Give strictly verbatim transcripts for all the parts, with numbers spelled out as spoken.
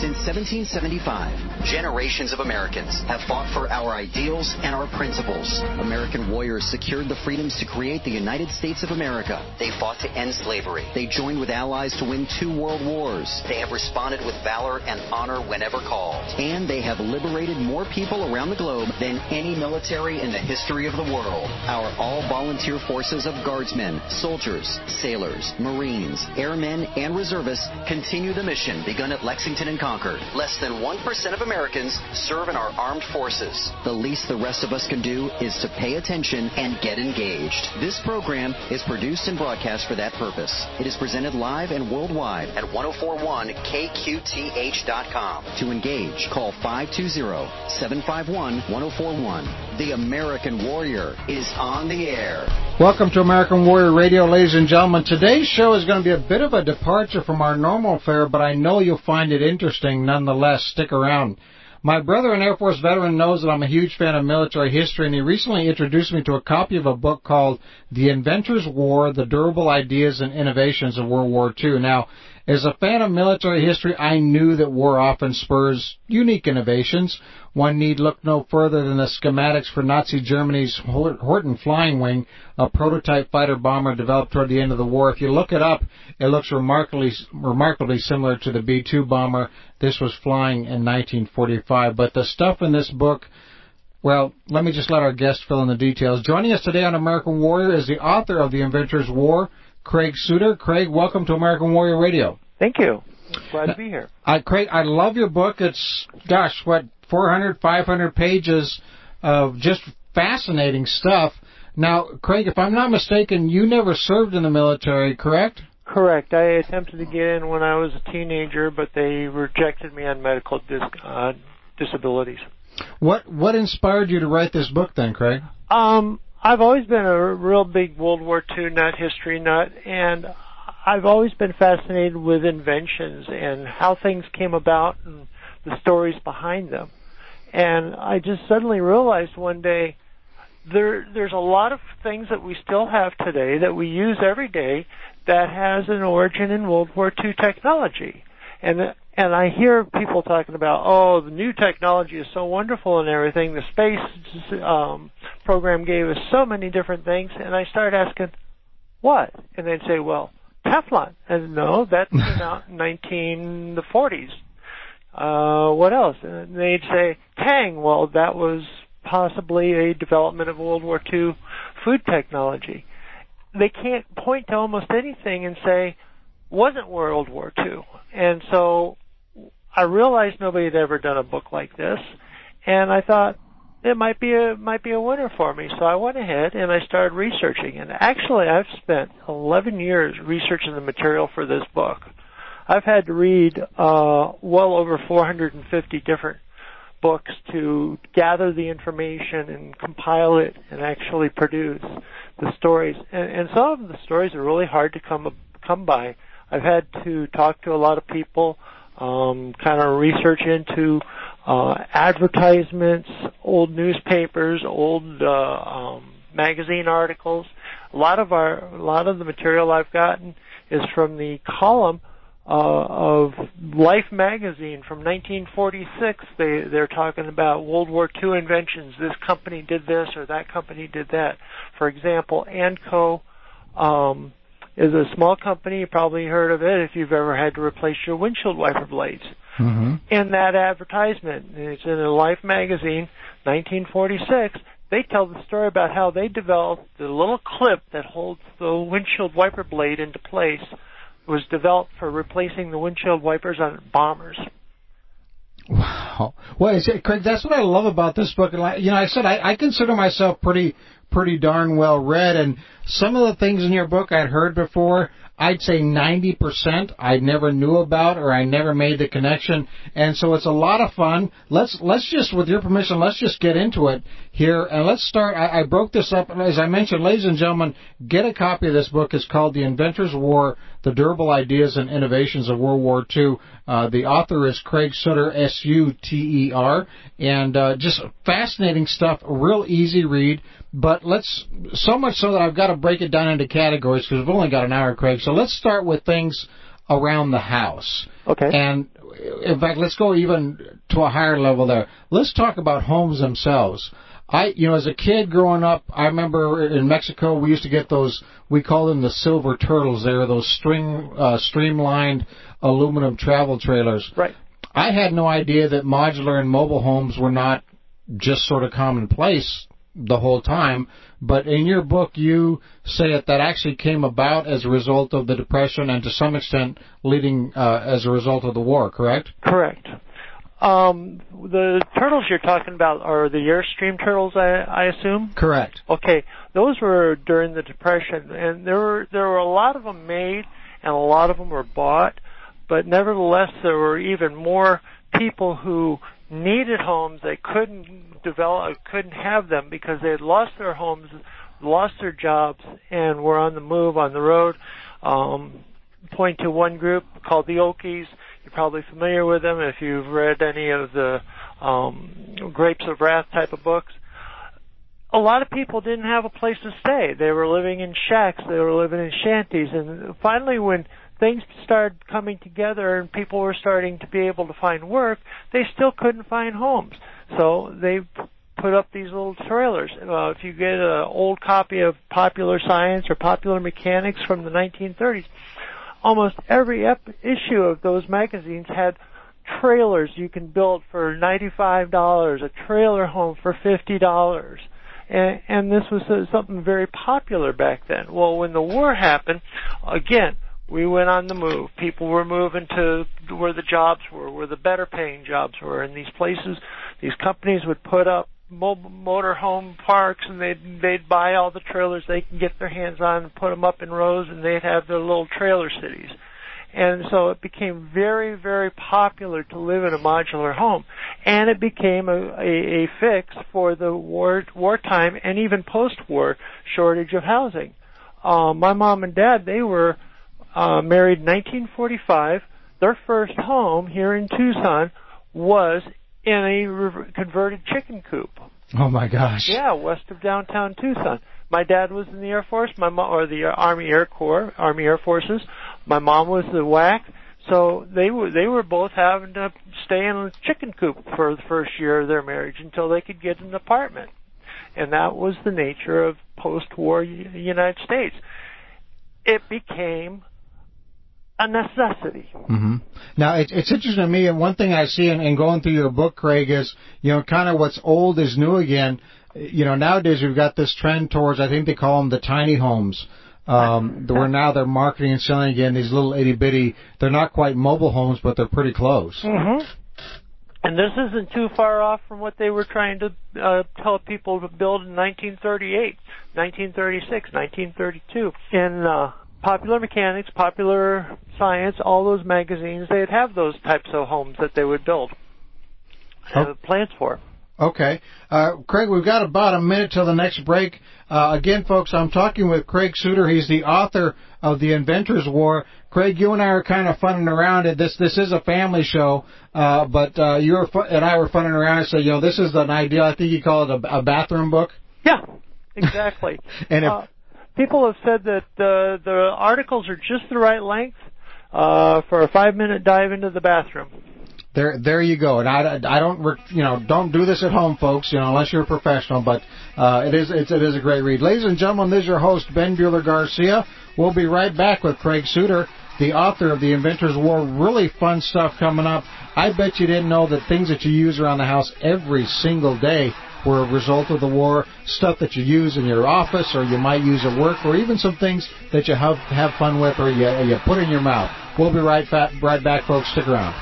Since seventeen seventy-five, generations of Americans have fought for our ideals and our principles. American warriors secured the freedoms to create the United States of America. They fought to end slavery. They joined with allies to win two world wars. They have responded with valor and honor whenever called. And they have liberated more people around the globe than any military in the history of the world. Our all-volunteer forces of guardsmen, soldiers, sailors, Marines, airmen, and reservists continue the mission begun at Lexington and Concord. Less than one percent of Americans serve in our armed forces. The least the rest of us can do is to pay attention and get engaged. This program is produced and broadcast for that purpose. It is presented live and worldwide at ten forty-one K Q T H dot com. To engage, call five two zero, seven five one, one zero four one. The American Warrior is on the air. Welcome to American Warrior Radio, ladies and gentlemen. Today's show is going to be a bit of a departure from our normal fare, but I know you'll find it interesting nonetheless. Stick around. My brother, an Air Force veteran, knows that I'm a huge fan of military history, and he recently introduced me to a copy of a book called The Inventor's War, The Durable Ideas and Innovations of World War Two. Now, as a fan of military history, I knew that war often spurs unique innovations. One need look no further than the schematics for Nazi Germany's Horten Flying Wing, a prototype fighter bomber developed toward the end of the war. If you look it up, it looks remarkably, remarkably similar to the B two bomber. This was flying in nineteen forty-five. But the stuff in this book, well, let me just let our guest fill in the details. Joining us today on American Warrior is the author of The Inventor's War, Craig Sutter. Craig, welcome to American Warrior Radio. Thank you. Glad to be here. I, Craig, I love your book. It's, gosh, what, four hundred, five hundred pages of just fascinating stuff. Now, Craig, if I'm not mistaken, you never served in the military, correct? Correct. I attempted to get in when I was a teenager, but they rejected me on medical dis- uh, disabilities. What What inspired you to write this book then, Craig? Um, I've always been a real big World War Two nut, history nut, and I've always been fascinated with inventions and how things came about and the stories behind them. And I just suddenly realized one day there there's a lot of things that we still have today that we use every day that has an origin in World War Two technology. And and I hear people talking about, oh, the new technology is so wonderful and everything. The space um, program gave us so many different things. And I started asking, what? And they'd say, well, Teflon. And no, that came out in nineteen forties. Uh, what else? And they'd say, Tang. Well, that was possibly a development of World War Two food technology. They can't point to almost anything and say, wasn't World War Two. And so I realized nobody had ever done a book like this, and I thought it might be a might be a winner for me. So I went ahead and I started researching. And actually, I've spent eleven years researching the material for this book. I've had to read uh, well over four hundred fifty different books to gather the information and compile it and actually produce the stories. And, and some of the stories are really hard to come come by. I've had to talk to a lot of people, um, kind of research into uh, advertisements, old newspapers, old uh, um, magazine articles. A lot of our, a lot of the material I've gotten is from the column uh, of Life magazine from nineteen forty-six. They they're talking about World War Two inventions. This company did this or that company did that. For example, Anco. Um, is a small company. You probably heard of it if you've ever had to replace your windshield wiper blades. Mm-hmm. In that advertisement, it's in a Life magazine, nineteen forty-six, they tell the story about how they developed the little clip that holds the windshield wiper blade into place. It was developed for replacing the windshield wipers on bombers. Wow. Well, Craig, that's what I love about this book. And, you know, I said I, I consider myself pretty pretty darn well read, and some of the things in your book I'd heard before. I'd say ninety percent I never knew about or I never made the connection, and so it's a lot of fun. Let's let's just, with your permission, let's just get into it here, and let's start. I, I broke this up, as I mentioned, ladies and gentlemen, get a copy of this book. It's called The Inventor's War, The Durable Ideas and Innovations of World War Two. Uh, the author is Craig Sutter, S U T E R, and uh, just fascinating stuff, a real easy read. But let's, so much so that I've got to break it down into categories because we've only got an hour, Craig. So let's start with things around the house. Okay. And in fact, let's go even to a higher level there. Let's talk about homes themselves. I, you know, as a kid growing up, I remember in Mexico we used to get those, we call them the silver turtles. They were those string, uh, streamlined aluminum travel trailers. Right. I had no idea that modular and mobile homes were not just sort of commonplace the whole time. But in your book, you say that that actually came about as a result of the Depression and to some extent leading uh, as a result of the war, correct? Correct. Um, the turtles you're talking about are the Airstream turtles, I, I assume? Correct. Okay. Those were during the Depression, and there were there were a lot of them made, and a lot of them were bought, but nevertheless there were even more people who needed homes. They couldn't develop, couldn't have them because they had lost their homes, lost their jobs, and were on the move, on the road. Um, point to one group called the Okies. You're probably familiar with them if you've read any of the um, Grapes of Wrath type of books. A lot of people didn't have a place to stay. They were living in shacks. They were living in shanties. And finally, when things started coming together and people were starting to be able to find work, they still couldn't find homes. So they put up these little trailers. Uh, if you get an old copy of Popular Science or Popular Mechanics from the nineteen thirties, almost every ep- issue of those magazines had trailers you can build for ninety-five dollars, a trailer home for fifty dollars. And, and this was uh, something very popular back then. Well, when the war happened, again, we went on the move. People were moving to where the jobs were, where the better paying jobs were. In these places, these companies would put up mobile motor home parks, and they'd, they'd buy all the trailers they can get their hands on and put them up in rows, and they'd have their little trailer cities. And so it became very, very popular to live in a modular home. And it became a, a, a fix for the war wartime and even post-war shortage of housing. Uh, my mom and dad, they were uh, married in nineteen forty-five. Their first home here in Tucson was in a re- converted chicken coop. Oh my gosh! Yeah, west of downtown Tucson. My dad was in the Air Force, my mom, or the Army Air Corps, Army Air Forces. My mom was the W A C, so they were they were both having to stay in a chicken coop for the first year of their marriage until they could get an apartment, and that was the nature of post-war United States. It became a necessity. Mm-hmm. Now, it, it's interesting to me, and one thing I see in, in going through your book, Craig, is, you know, kind of what's old is new again. You know, nowadays we've got this trend towards, I think they call them the tiny homes, um, where now they're marketing and selling again these little itty-bitty, they're not quite mobile homes, but they're pretty close. Mm-hmm. And this isn't too far off from what they were trying to uh, tell people to build in nineteen thirty-eight, nineteen thirty-six, nineteen thirty-two. In uh, Popular Mechanics, Popular Science, all those magazines, they'd have those types of homes that they would build uh, oh. plans for. Okay. Uh, Craig, we've got about a minute till the next break. Uh, again, folks, I'm talking with Craig Suiter. He's the author of The Inventor's War. Craig, you and I are kind of funning around. This this is a family show, uh, but uh, you were fu- and I were funning around and said, you know, this is an ideal, I think you call it a, a bathroom book? Yeah, exactly. and if, uh, people have said that uh, the articles are just the right length uh, for a five-minute dive into the bathroom. There, there you go. And I, I don't, you know, don't do this at home, folks. You know, unless you're a professional. But uh, it is, it's, it is a great read. Ladies and gentlemen, this is your host Ben Bueller Garcia. We'll be right back with Craig Suiter, the author of The Inventor's War. Really fun stuff coming up. I bet you didn't know that things that you use around the house every single day were a result of the war. Stuff that you use in your office, or you might use at work, or even some things that you have have fun with, or you you put in your mouth. We'll be right back, right back, folks. Stick around.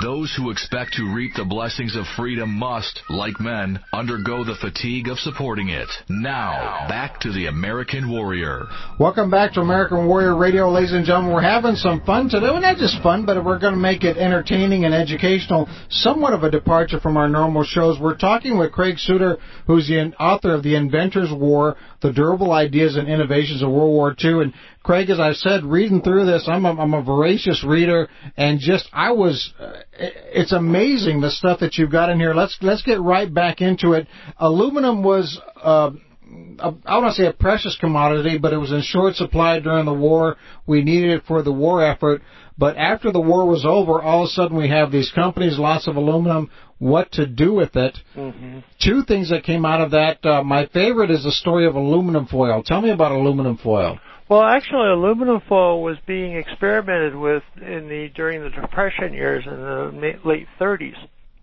Those who expect to reap the blessings of freedom must, like men, undergo the fatigue of supporting it. Now, back to the American Warrior. Welcome back to American Warrior Radio, ladies and gentlemen. We're having some fun today. Well, not just fun, but we're going to make it entertaining and educational, somewhat of a departure from our normal shows. We're talking with Craig Sutter, who's the author of The Inventor's War, The Durable Ideas and Innovations of World War Two. And Craig, as I said, reading through this, I'm a, I'm a voracious reader, and just, I was, uh, it's amazing the stuff that you've got in here. Let's, let's get right back into it. Aluminum was, uh, I don't want to say a precious commodity, but it was in short supply during the war. We needed it for the war effort. But after the war was over, all of a sudden we have these companies, lots of aluminum, what to do with it. Mm-hmm. Two things that came out of that. Uh, my favorite is the story of aluminum foil. Tell me about aluminum foil. Well, actually, aluminum foil was being experimented with in the during the Depression years in the late thirties.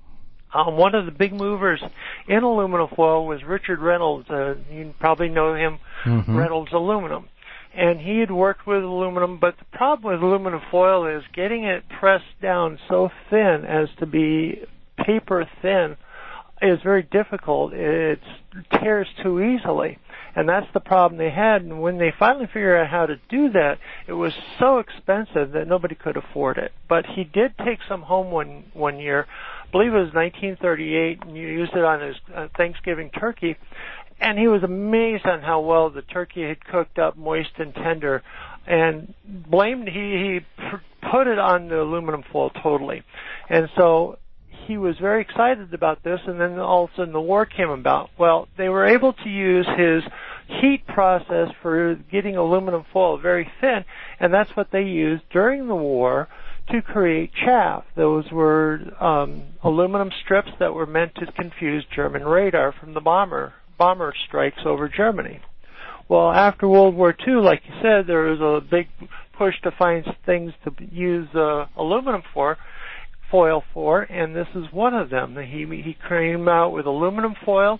Um, one of the big movers in aluminum foil was Richard Reynolds. Uh, you probably know him, mm-hmm. Reynolds Aluminum. And he had worked with aluminum, but the problem with aluminum foil is getting it pressed down so thin as to be paper thin is very difficult. It tears too easily. And that's the problem they had. And when they finally figured out how to do that, it was so expensive that nobody could afford it. But he did take some home one one year. I believe it was nineteen thirty-eight, and he used it on his uh, Thanksgiving turkey. And he was amazed on how well the turkey had cooked up, moist and tender, and blamed, he, he put it on the aluminum foil totally. And so he was very excited about this, and then all of a sudden the war came about. Well, they were able to use his heat process for getting aluminum foil very thin, and that's what they used during the war to create chaff. Those were um, aluminum strips that were meant to confuse German radar from the bomber bomber strikes over Germany. Well, after World War Two, like you said, there was a big push to find things to use uh, aluminum for, foil for, and this is one of them. He he came out with aluminum foil,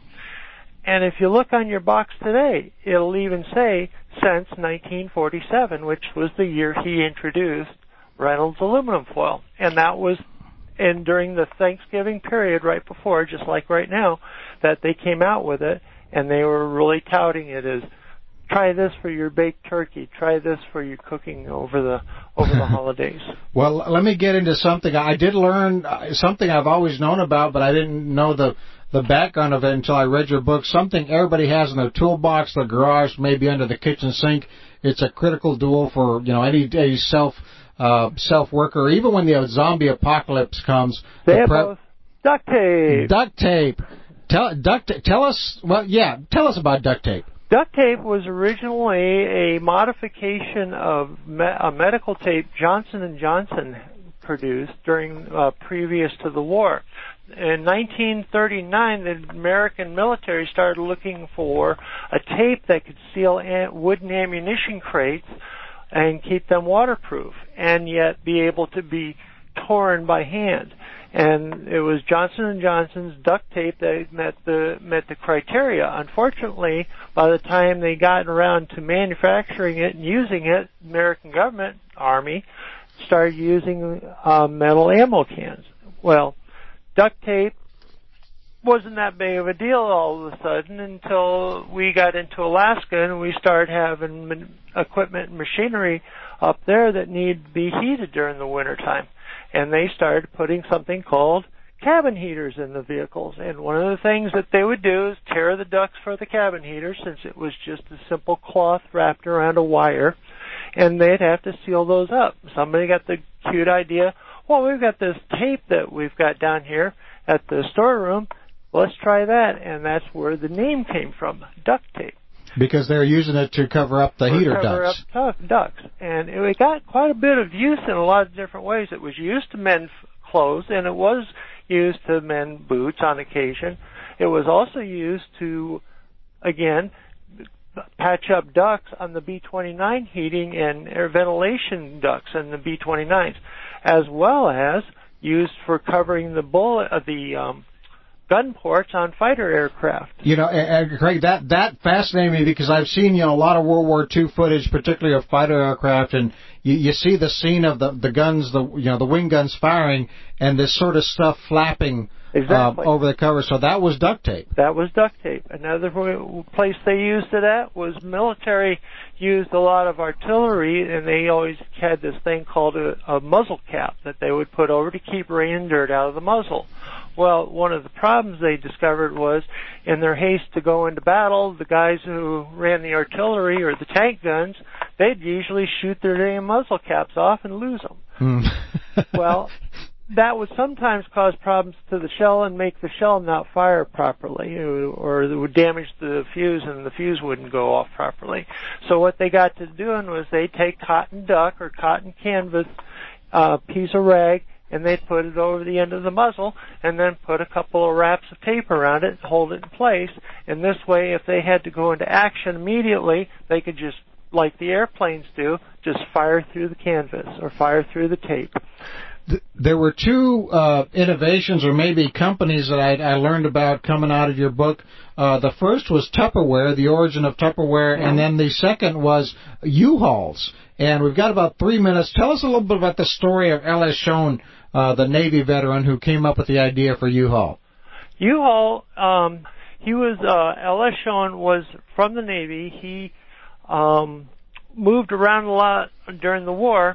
and if you look on your box today, it'll even say since nineteen forty-seven, which was the year he introduced Reynolds aluminum foil, and that was and during the Thanksgiving period right before, just like right now, that they came out with it, and they were really touting it as, try this for your baked turkey, try this for your cooking over the over the holidays. Well, let me get into something. I did learn something I've always known about, but I didn't know the the background of it until I read your book. Something everybody has in their toolbox, their garage, maybe under the kitchen sink. It's a critical tool for, you know, any, any self Uh, self-worker, even when the zombie apocalypse comes. They the have pre- both. Duct tape. Duct tape. Tell, duct, tell us, well, yeah, tell us about duct tape. Duct tape was originally a modification of me- a medical tape Johnson and Johnson produced during uh, previous to the war. In nineteen thirty-nine, the American military started looking for a tape that could seal an- wooden ammunition crates and keep them waterproof, and yet be able to be torn by hand. And it was Johnson and Johnson's duct tape that met the met the criteria. Unfortunately, by the time they got around to manufacturing it and using it, the American government, Army, started using uh, metal ammo cans. Well, duct tape wasn't that big of a deal all of a sudden until we got into Alaska and we started having equipment and machinery up there that need to be heated during the wintertime. And they started putting something called cabin heaters in the vehicles. And one of the things that they would do is tear the ducts for the cabin heater, since it was just a simple cloth wrapped around a wire, and they'd have to seal those up. Somebody got the cute idea, well, we've got this tape that we've got down here at the storeroom, let's try that, and that's where the name came from, duct tape. Because they're using it to cover up the or heater cover ducts. Up ducts. And it got quite a bit of use in a lot of different ways. It was used to mend clothes, and it was used to mend boots on occasion. It was also used to, again, patch up ducts on the B twenty-nine heating and air ventilation ducts in the B twenty-nines, as well as used for covering the bullet, uh, the um, gun ports on fighter aircraft. You know, and, and Craig, that that fascinated me because I've seen, you know, a lot of World War Two footage, particularly of fighter aircraft, and you, you see the scene of the the guns, the you know, the wing guns firing, and this sort of stuff flapping exactly. uh, over the cover. So that was duct tape. That was duct tape. Another place they used it at was military used a lot of artillery, and they always had this thing called a, a muzzle cap that they would put over to keep rain and dirt out of the muzzle. Well, one of the problems they discovered was, in their haste to go into battle, the guys who ran the artillery or the tank guns, they'd usually shoot their damn muzzle caps off and lose them. Hmm. Well, that would sometimes cause problems to the shell and make the shell not fire properly, or it would damage the fuse and the fuse wouldn't go off properly. So what they got to doing was they'd take cotton duck or cotton canvas, uh, piece of rag, and they'd put it over the end of the muzzle and then put a couple of wraps of tape around it and hold it in place. And this way, if they had to go into action immediately, they could just, like the airplanes do, just fire through the canvas or fire through the tape. There were two uh, innovations, or maybe companies, that I, I learned about coming out of your book. Uh, the first was Tupperware, the origin of Tupperware, mm-hmm. and then the second was U-Hauls. And we've got about three minutes. Tell us a little bit about the story of L S. Schoen, uh, the Navy veteran who came up with the idea for U-Haul. U-Haul, um, he was, uh, L S. Schoen was from the Navy. He um, moved around a lot during the war.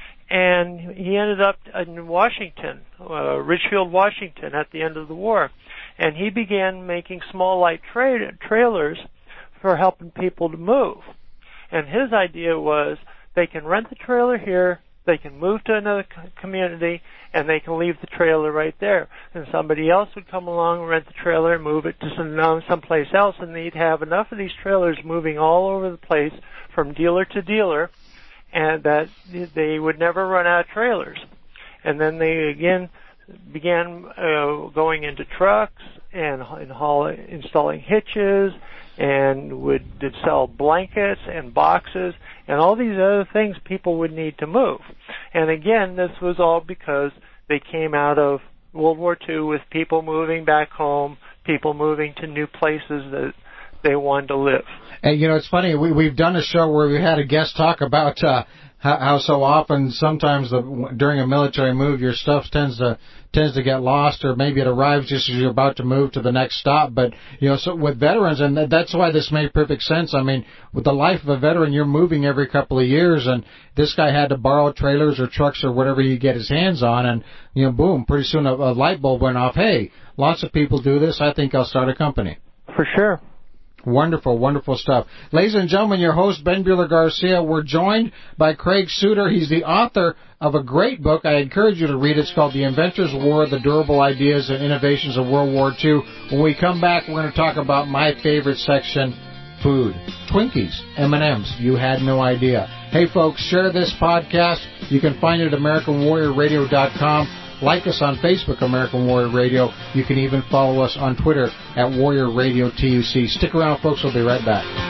And he ended up in Washington, uh, Ridgefield, Washington, at the end of the war. And he began making small light tra- trailers for helping people to move. And his idea was they can rent the trailer here, they can move to another community, and they can leave the trailer right there. And somebody else would come along, rent the trailer, and move it to some someplace else, and they'd have enough of these trailers moving all over the place from dealer to dealer, and that they would never run out of trailers. And then they again began uh, going into trucks and, and haul, installing hitches, and would did sell blankets and boxes and all these other things people would need to move. And again, this was all because they came out of World War Two with people moving back home, people moving to new places that they wanted to live. And, you know, it's funny, we, we've done a show where we had a guest talk about uh, how, how so often, sometimes the, during a military move, your stuff tends to tends to get lost, or maybe it arrives just as you're about to move to the next stop. But, you know, so with veterans, and that's why this made perfect sense. I mean, with the life of a veteran, you're moving every couple of years, and this guy had to borrow trailers or trucks or whatever he could get his hands on, and, you know, boom, pretty soon a, a light bulb went off. Hey, lots of people do this. I think I'll start a company. For sure. Wonderful, wonderful stuff. Ladies and gentlemen, your host, Ben Buehler-Garcia. We're joined by Craig Suiter. He's the author of a great book. I encourage you to read it. It's called The Inventor's War, The Durable Ideas and Innovations of World War Two. When we come back, we're going to talk about my favorite section, food. Twinkies, M and M's. You had no idea. Hey, folks, share this podcast. You can find it at American Warrior Radio dot com. Like us on Facebook, American Warrior Radio. You can even follow us on Twitter at Warrior Radio T U C. Stick around, folks. We'll be right back.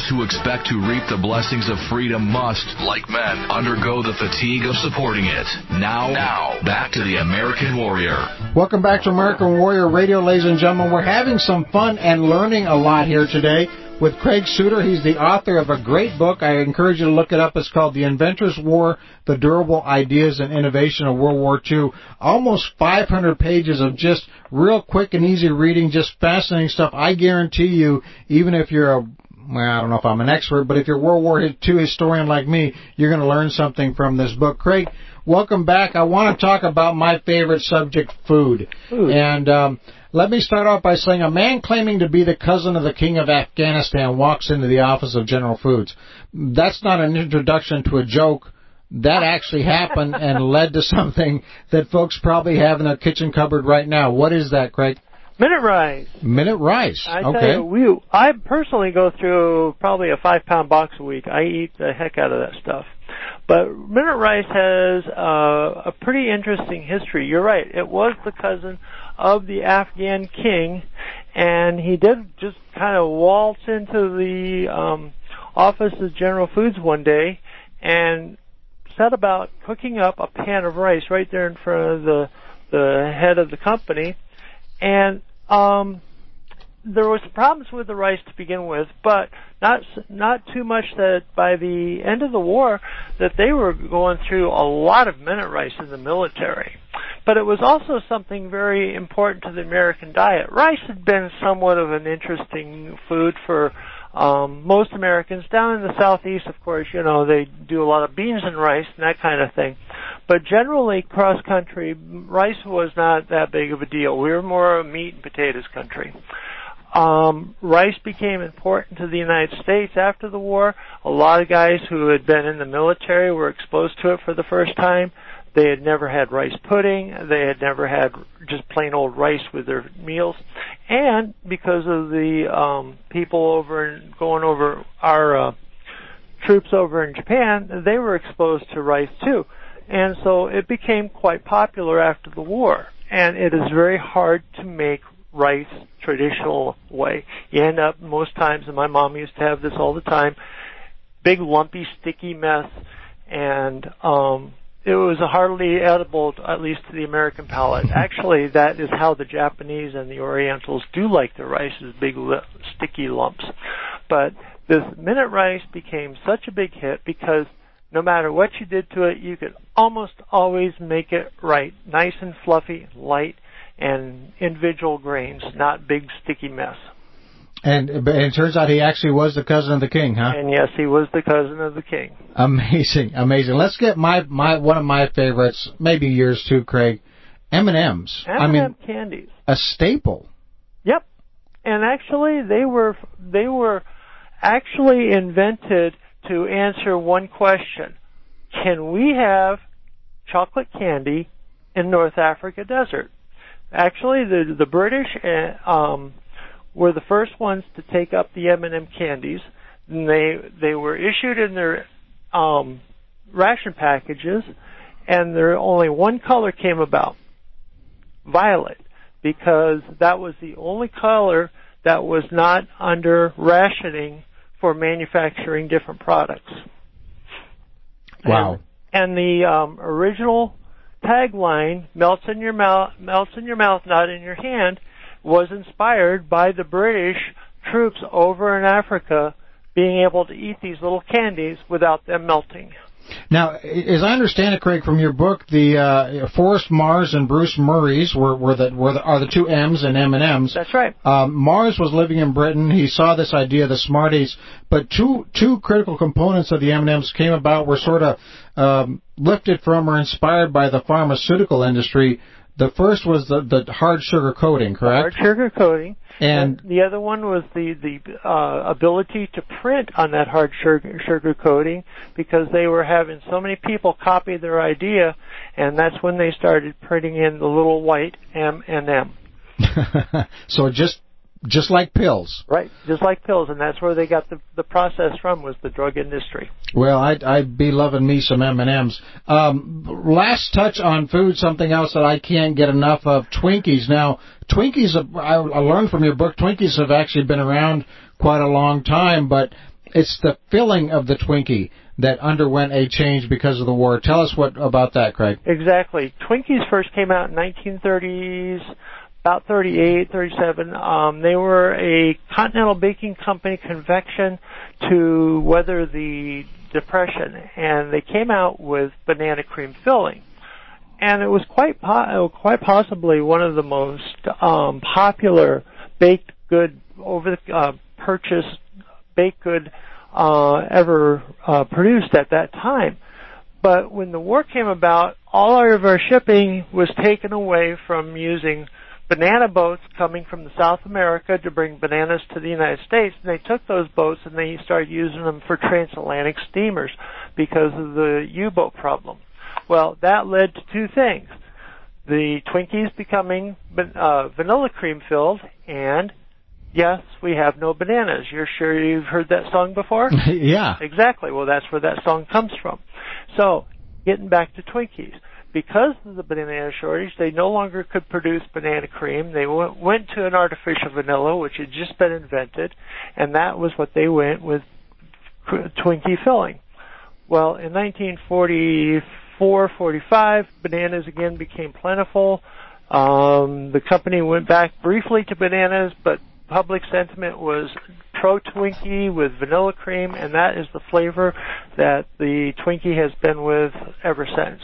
Those who expect to reap the blessings of freedom must, like men, undergo the fatigue of supporting it. Now, now, back to the American Warrior. Welcome back to American Warrior Radio, ladies and gentlemen. We're having some fun and learning a lot here today with Craig Suiter. He's the author of a great book. I encourage you to look it up. It's called The Inventor's War, The Durable Ideas and Innovation of World War Two. Almost five hundred pages of just real quick and easy reading, just fascinating stuff. I guarantee you, even if you're a, well, I don't know if I'm an expert, but if you're a World War Two historian like me, you're going to learn something from this book. Craig, welcome back. I want to talk about my favorite subject, food. Food. And um, let me start off by saying a man claiming to be the cousin of the king of Afghanistan walks into the office of General Foods. That's not an introduction to a joke. That actually happened and led to something that folks probably have in their kitchen cupboard right now. What is that, Craig? Minute rice. Minute rice. I okay. tell you, we, I personally go through probably a five-pound box a week. I eat the heck out of that stuff. But minute rice has uh, a pretty interesting history. You're right. It was the cousin of the Afghan king, and he did just kind of waltz into the um, office of General Foods one day and set about cooking up a pan of rice right there in front of the the head of the company. And um, there was problems with the rice to begin with, but not not too much that by the end of the war that they were going through a lot of minute rice in the military. But it was also something very important to the American diet. Rice had been somewhat of an interesting food for um, most Americans. Down in the southeast, of course, you know, they do a lot of beans and rice and that kind of thing. But generally, cross-country, rice was not that big of a deal. We were more a meat and potatoes country. Um, rice became important to the United States after the war. A lot of guys who had been in the military were exposed to it for the first time. They had never had rice pudding. They had never had just plain old rice with their meals. And because of the um, people over and going over our uh, troops over in Japan, they were exposed to rice too. And so it became quite popular after the war. And it is very hard to make rice traditional way. You end up most times, and my mom used to have this all the time, big lumpy sticky mess, and um it was hardly edible, at least to the American palate. Actually, that is how the Japanese and the Orientals do like their rice, is big li- sticky lumps. But this minute rice became such a big hit because no matter what you did to it, you could almost always make it right, nice and fluffy, light, and individual grains, not big sticky mess. And, and it turns out he actually was the cousin of the king, huh? And yes, he was the cousin of the king. Amazing, amazing. Let's get my my one of my favorites, maybe yours too, Craig. M and M's. M and M I mean, candies. A staple. Yep. And actually, they were they were actually invented to answer one question: can we have chocolate candy in North Africa desert? Actually, the the British uh, um, were the first ones to take up the M and M candies. And they they were issued in their um, ration packages, and there only one color came about, violet, because that was the only color that was not under rationing for manufacturing different products. Wow! And, and the um, original tagline, "Melts in your mouth, melts in your mouth, not in your hand," was inspired by the British troops over in Africa being able to eat these little candies without them melting. Now, as I understand it, Craig, from your book, the uh, Forrest Mars and Bruce Murray's were, were the, were the, are the two M's in M and M's. That's right. Um, Mars was living in Britain. He saw this idea, the Smarties, but two two critical components of the M and M's came about, were sort of um, lifted from or inspired by the pharmaceutical industry. The first was the, the hard sugar coating, correct? Hard sugar coating. And, and the other one was the, the uh, ability to print on that hard sugar, sugar coating, because they were having so many people copy their idea, and that's when they started printing in the little white M and M. So just just like pills. Right, just like pills, and that's where they got the the process from, was the drug industry. Well, I'd, I'd be loving me some M and M's. Um, last touch on food, something else that I can't get enough of, Twinkies. Now, Twinkies, I, I learned from your book, Twinkies have actually been around quite a long time, but it's the filling of the Twinkie that underwent a change because of the war. Tell us what about that, Craig. Exactly. Twinkies first came out in nineteen thirties, about thirty-eight, thirty-seven. Um, they were a Continental Baking Company convection to weather the Depression, and they came out with banana cream filling. And it was quite po- quite possibly one of the most um, popular baked good, over the uh, purchase baked good uh, ever uh, produced at that time. But when the war came about, all of our shipping was taken away from using banana boats coming from the South America to bring bananas to the United States, and they took those boats and they started using them for transatlantic steamers because of the U-boat problem. Well, that led to two things. The Twinkies becoming uh, vanilla cream filled, and yes, we have no bananas. You're sure you've heard that song before? Yeah. Exactly. Well, that's where that song comes from. So, getting back to Twinkies. Because of the banana shortage, they no longer could produce banana cream. They went, went to an artificial vanilla, which had just been invented, and that was what they went with Twinkie filling. Well, in nineteen forty-four, forty-five, bananas again became plentiful. Um, the company went back briefly to bananas, but public sentiment was pro-Twinkie with vanilla cream, and that is the flavor that the Twinkie has been with ever since.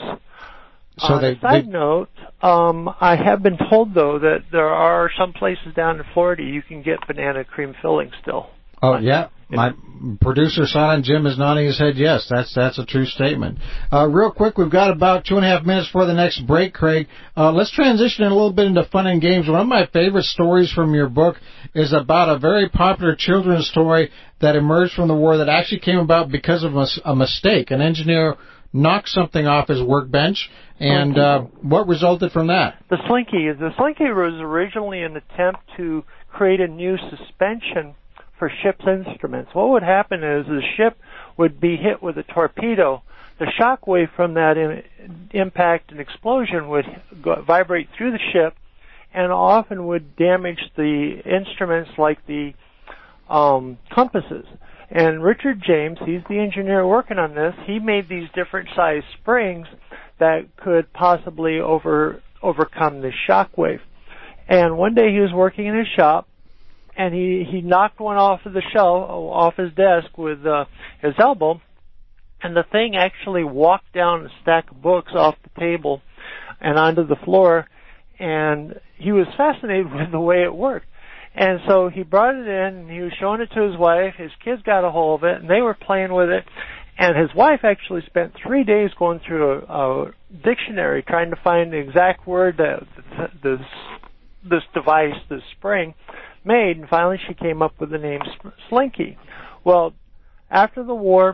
So On they, a side they, note, um, I have been told, though, that there are some places down in Florida you can get banana cream filling still. Oh, yeah. My producer, Silent Jim, is nodding his head yes. That's that's a true statement. Uh, real quick, we've got about two and a half minutes for the next break, Craig. Uh, let's transition in a little bit into fun and games. One of my favorite stories from your book is about a very popular children's story that emerged from the war that actually came about because of a, a mistake. An engineer knocked something off his workbench, and uh, what resulted from that? The Slinky. The Slinky was originally an attempt to create a new suspension for ship's instruments. What would happen is the ship would be hit with a torpedo. The shock wave from that in, impact and explosion would go, vibrate through the ship and often would damage the instruments like the um, compasses. And Richard James, he's the engineer working on this, he made these different size springs that could possibly over overcome this shock wave. And one day he was working in his shop, and he, he knocked one off of the shelf, off his desk with uh, his elbow, and the thing actually walked down a stack of books off the table and onto the floor, and he was fascinated with the way it worked. And so he brought it in, and he was showing it to his wife. His kids got a hold of it, and they were playing with it. And his wife actually spent three days going through a, a dictionary trying to find the exact word that this, this device, this spring, made. And finally she came up with the name Slinky. Well, after the war,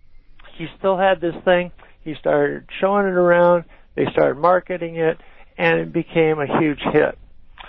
he still had this thing. He started showing it around. They started marketing it, and it became a huge hit.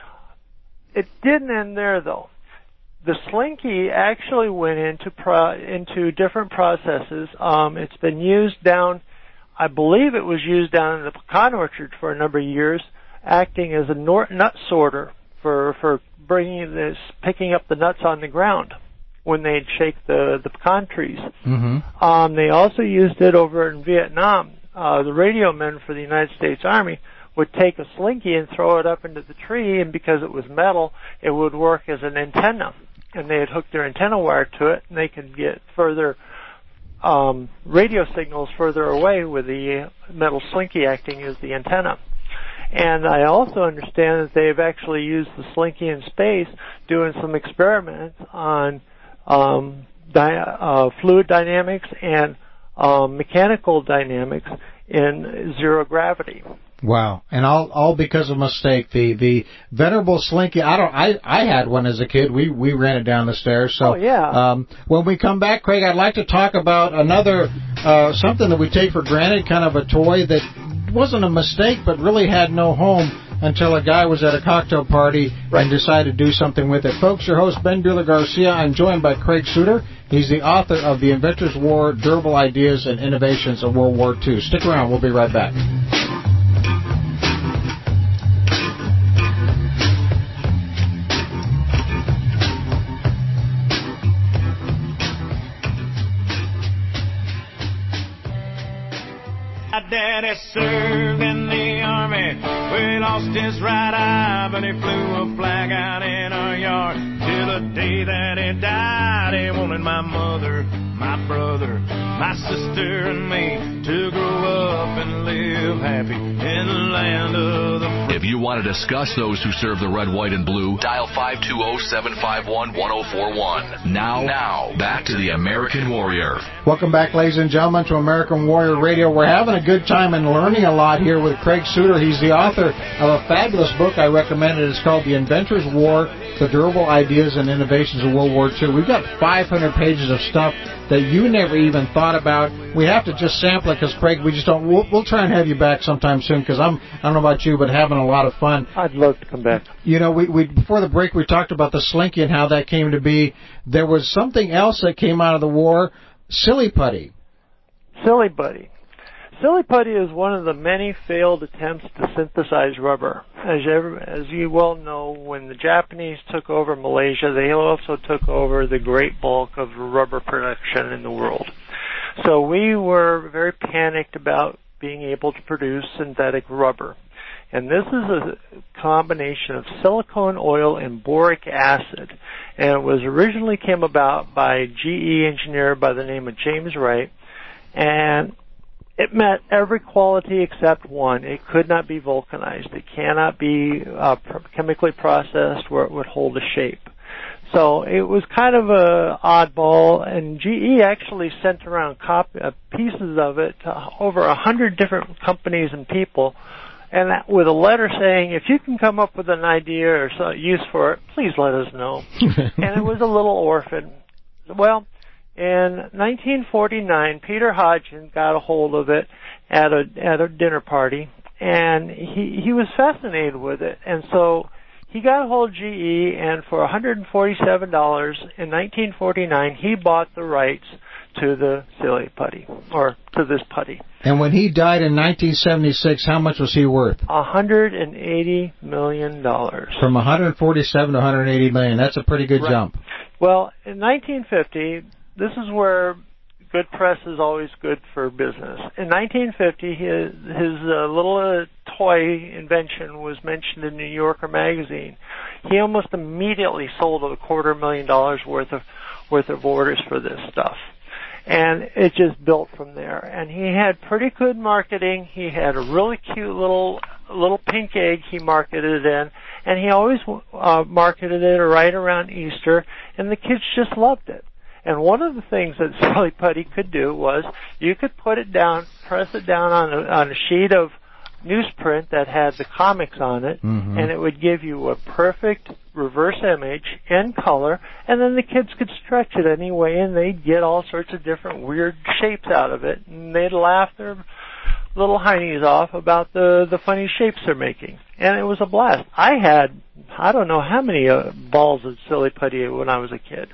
It didn't end there, though. The Slinky actually went into pro- into different processes. Um, it's been used down, I believe it was used down in the pecan orchard for a number of years, acting as a nut sorter for for bringing this, picking up the nuts on the ground when they'd shake the the pecan trees. Mm-hmm. Um, they also used it over in Vietnam. Uh, the radio men for the United States Army would take a Slinky and throw it up into the tree, and because it was metal, it would work as an antenna. And they had hooked their antenna wire to it, and they could get further um, radio signals further away with the metal Slinky acting as the antenna. And I also understand that they've actually used the Slinky in space doing some experiments on um, di- uh, fluid dynamics and um, mechanical dynamics in zero gravity. Wow, and all all because of a mistake. The the venerable Slinky. I don't. I I had one as a kid. We we ran it down the stairs. So oh, yeah. Um, when we come back, Craig, I'd like to talk about another uh, something that we take for granted, kind of a toy that wasn't a mistake, but really had no home until a guy was at a cocktail party right. and decided to do something with it. Folks, your host Ben Bueller Garcia. I'm joined by Craig Suter. He's the author of The Inventor's War: Durable Ideas and Innovations of World War Two. Stick around. We'll be right back. daddy served in the army. We lost his right eye, but he flew a flag out in our yard. Till the day that he died, he wanted my mother, my brother, my sister, and me to grow up and live happy in the land of the free. If you want to discuss those who serve the red, white, and blue, dial five two zero, seven five one, one zero four one. Now, now, back to the American Warrior. Welcome back, ladies and gentlemen, to American Warrior Radio. We're having a good time and learning a lot here with Craig Suiter. He's the author of a fabulous book I recommend. It is called The Inventor's War, The Durable Ideas and Innovations of World War Two. We've got five hundred pages of stuff that you never even thought about. We have to just sample it because, Craig, we just don't. We'll, we'll try and have you back sometime soon because I'm, I don't know about you, but having a lot of fun. I'd love to come back. You know, we, we before the break, we talked about the Slinky and how that came to be. There was something else that came out of the war, Silly Putty. Silly Putty. Silly Putty is one of the many failed attempts to synthesize rubber. As you, as you well know, when the Japanese took over Malaysia, they also took over the great bulk of rubber production in the world. So we were very panicked about being able to produce synthetic rubber. And this is a combination of silicone oil and boric acid. And it was originally came about by a G E engineer by the name of James Wright. And it met every quality except one. It could not be vulcanized. It cannot be uh, chemically processed where it would hold a shape. So it was kind of a oddball, and G E actually sent around copy, uh, pieces of it to over a hundred different companies and people, and that, with a letter saying, if you can come up with an idea or some use for it, please let us know. And it was a little orphan. Well, in nineteen forty-nine, Peter Hodgson got a hold of it at a at a dinner party, and he he was fascinated with it, and so he got a hold of G E, and for one hundred forty-seven dollars in nineteen forty-nine, he bought the rights to the Silly Putty, or to this putty. And when he died in nineteen seventy-six, how much was he worth? one hundred eighty million dollars. From one hundred forty-seven to one hundred eighty million. That's a pretty good right. jump. Well, in nineteen fifty, this is where good press is always good for business. In nineteen fifty, his, his uh, little uh, toy invention was mentioned in New Yorker magazine. He almost immediately sold a quarter million dollars worth of worth of orders for this stuff. And it just built from there. And he had pretty good marketing. He had a really cute little little pink egg he marketed it in. And he always uh, marketed it right around Easter. And the kids just loved it. And one of the things that Silly Putty could do was you could put it down, press it down on a, on a sheet of newsprint that had the comics on it, mm-hmm. and it would give you a perfect reverse image in color, and then the kids could stretch it anyway, and they'd get all sorts of different weird shapes out of it, and they'd laugh their little heinies off about the, the funny shapes they're making. And it was a blast. I had, I don't know how many uh, balls of Silly Putty when I was a kid.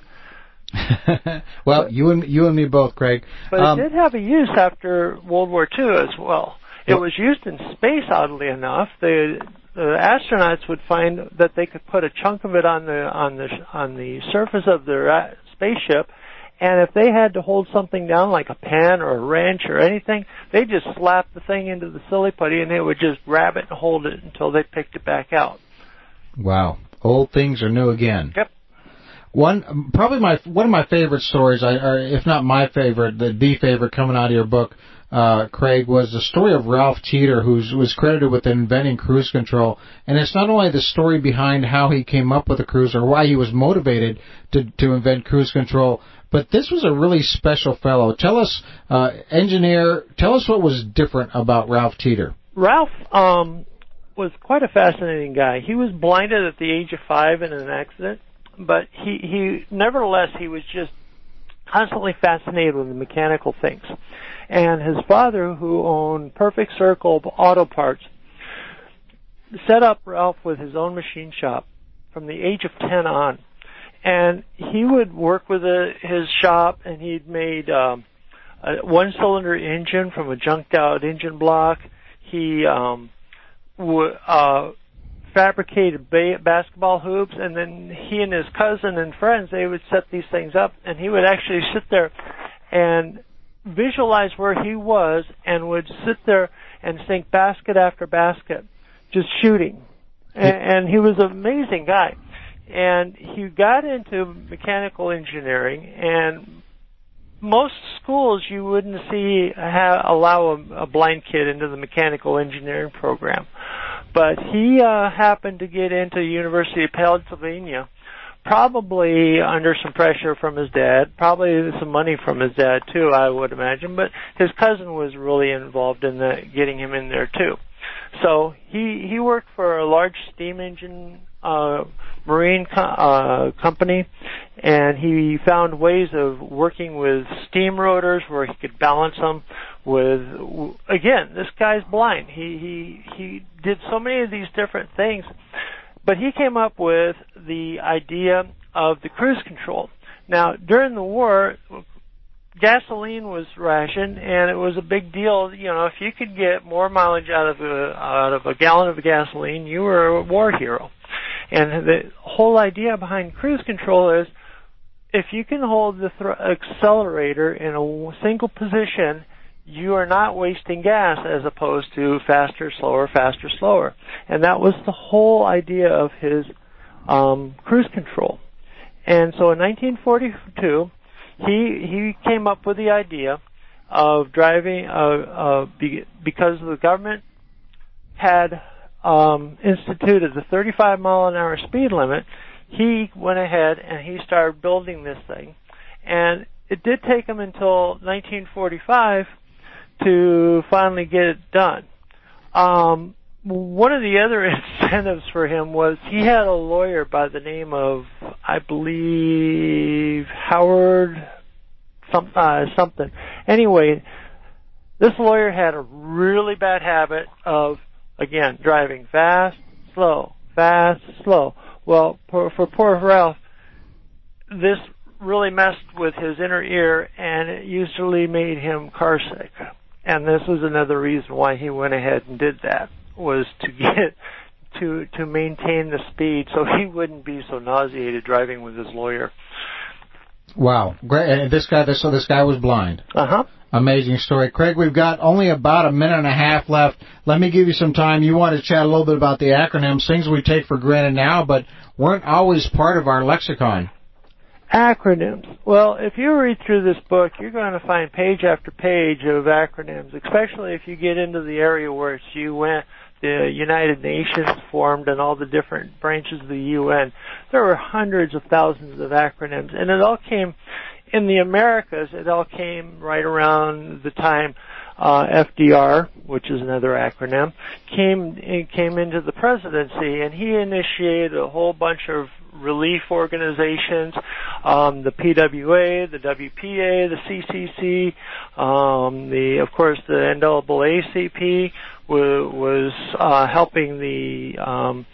Well, you and you and me both, Craig. But um, it did have a use after World War Two as well. It was used in space, oddly enough. The, the astronauts would find that they could put a chunk of it on the on the on the surface of their spaceship, and if they had to hold something down like a pen or a wrench or anything, they just slap the thing into the Silly Putty, and they would just grab it and hold it until they picked it back out. Wow, old things are new again. Yep. One, probably my one of my favorite stories, or if not my favorite, the the favorite coming out of your book, uh, Craig, was the story of Ralph Teeter, who was credited with inventing cruise control. And it's not only the story behind how he came up with the cruise or why he was motivated to to invent cruise control, but this was a really special fellow. Tell us, uh, engineer, tell us what was different about Ralph Teeter. Ralph um, was quite a fascinating guy. He was blinded at the age of five in an accident. But he, he, nevertheless, he was just constantly fascinated with the mechanical things. And his father, who owned Perfect Circle Auto Parts, set up Ralph with his own machine shop from the age of ten on. And he would work with a, his shop, and he'd made um, a one-cylinder engine from a junked-out engine block. He um, would... Uh, fabricated ba- basketball hoops, and then he and his cousin and friends, they would set these things up, and he would actually sit there and visualize where he was and would sit there and sink basket after basket, just shooting. And, and he was an amazing guy. And he got into mechanical engineering, and most schools you wouldn't see ha- allow a, a blind kid into the mechanical engineering program. But he uh, happened to get into the University of Pennsylvania, probably under some pressure from his dad, probably some money from his dad too, I would imagine, but his cousin was really involved in the, getting him in there too. So he he worked for a large steam engine uh, marine co- uh, company, and he found ways of working with steam rotors where he could balance them with, again, this guy's blind. He he he did so many of these different things, but he came up with the idea of the cruise control. Now, during the war, gasoline was rationed, and it was a big deal. You know, if you could get more mileage out of a out of a gallon of gasoline, you were a war hero. And the whole idea behind cruise control is, if you can hold the thr- accelerator in a single position, you are not wasting gas, as opposed to faster, slower, faster, slower. And that was the whole idea of his um, cruise control. And so in nineteen forty-two, he he came up with the idea of driving, uh, uh, be, because the government had um, instituted the thirty-five mile an hour speed limit. He went ahead and he started building this thing, and it did take him until nineteen forty-five to finally get it done. Um, one of the other incentives for him was he had a lawyer by the name of, I believe, Howard some, uh, something. Anyway, this lawyer had a really bad habit of, again, driving fast, slow, fast, slow. Well, for, for poor Ralph, this really messed with his inner ear, and it usually made him car sick. And this was another reason why he went ahead and did that, was to get to to maintain the speed so he wouldn't be so nauseated driving with his lawyer. Wow. Great. And this guy, so this guy was blind. Uh-huh. Amazing story. Craig, we've got only about a minute and a half left. Let me give you some time. You want to chat a little bit about the acronyms, things we take for granted now, but weren't always part of our lexicon. Acronyms. Well, if you read through this book, you're going to find page after page of acronyms, especially if you get into the area where it's U N, the United Nations formed, and all the different branches of the U N. There were hundreds of thousands of acronyms, and it all came, in the Americas, it all came right around the time uh, F D R, which is another acronym, came came into the presidency, and he initiated a whole bunch of relief organizations, um, the P W A, the W P A, the C C C, um, the of course the N double A C P w- was uh, helping the um,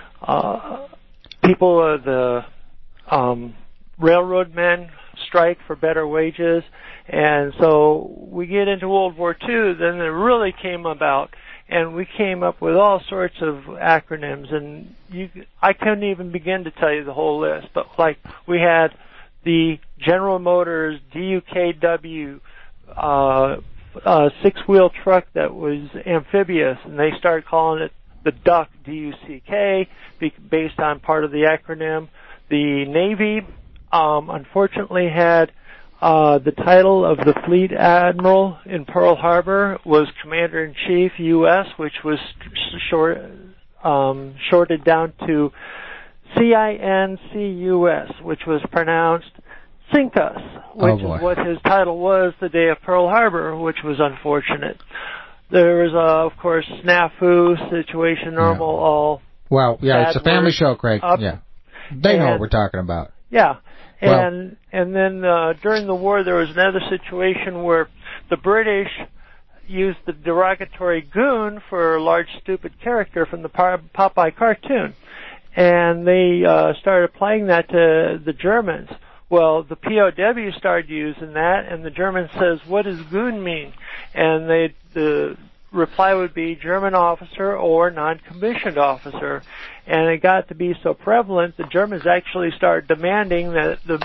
uh, people, uh, the um, railroad men strike for better wages. And so we get into World War Two, then it really came about, and we came up with all sorts of acronyms, and you, I couldn't even begin to tell you the whole list, but like we had the General Motors D U K W uh, uh, six-wheel truck that was amphibious, and they started calling it the Duck, D U C K, based on part of the acronym. The Navy, um, unfortunately, had Uh, the title of the fleet admiral in Pearl Harbor was Commander-in-Chief U S, which was short, um, shorted down to C I N C U S, which was pronounced Cinkus, which oh is what his title was the day of Pearl Harbor, which was unfortunate. There was, uh, of course, snafu, situation normal, yeah. all. Well, yeah, it's a family show, Craig. Up, yeah, they know what we're talking about. Yeah. Well, and and then uh, during the war, there was another situation where the British used the derogatory goon for a large stupid character from the Popeye cartoon, and they uh, started applying that to the Germans. Well, the P O W started using that, and the German says, "What does goon mean?" And they the reply would be German officer or non-commissioned officer. And it got to be so prevalent, the Germans actually started demanding that the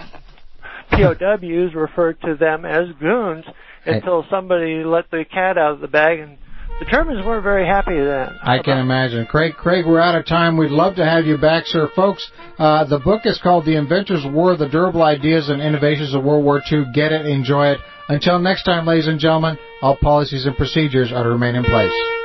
P O Ws refer to them as goons until somebody let the cat out of the bag and the Germans weren't very happy then. I can imagine. Craig, Craig, we're out of time. We'd love to have you back, sir. Folks, uh, the book is called The Inventor's War, The Durable Ideas and Innovations of World War Two. Get it, enjoy it. Until next time, ladies and gentlemen, all policies and procedures are to remain in place.